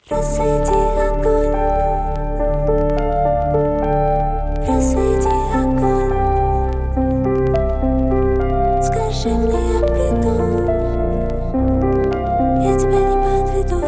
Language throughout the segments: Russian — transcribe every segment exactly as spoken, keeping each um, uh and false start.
Рассвети огонь, рассвети огонь. Скажи мне, я приду, я тебя не подведу.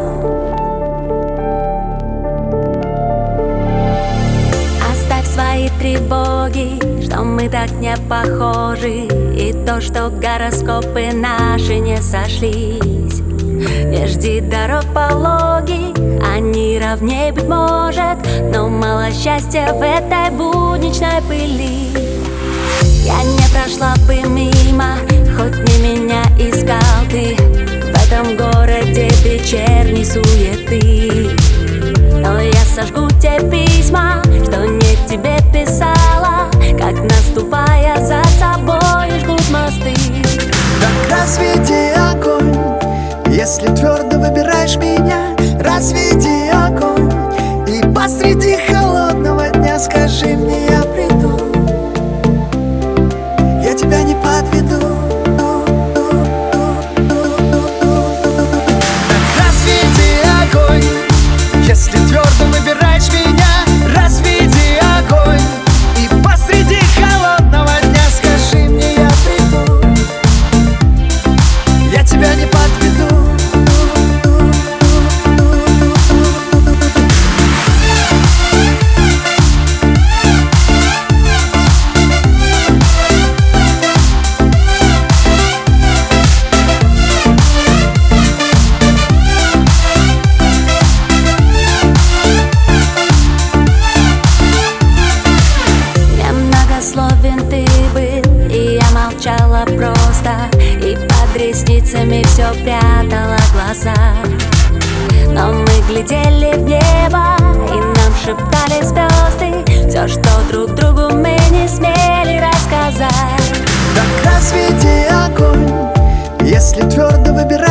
Оставь свои тревоги, что мы так не похожи, и то, что гороскопы наши не сошлись. Не жди дорог пологи, они ровней, быть может, но мало счастья в этой будничной пыли. Я не прошла бы мимо, хоть не меня искал ты, в этом городе вечерней суеты. Но я сожгу те письма, что не тебе писала, как наступая за собой жгут мосты. Так рассвети огонь, если твердо выбираешь меня. Разведи огонь, и посреди холодного дня скажи мне, я приду, я тебя не подведу. Так разведи огонь, если твердо выбираешь меня. Разведи огонь, и посреди холодного дня скажи мне, я приду, я тебя не подведу. Ты был, и я молчала просто, и под ресницами все прятала глаза. Но мы глядели в небо, и нам шептали звезды все, что друг другу мы не смели рассказать. Так разведи огонь, если твердо выбираешь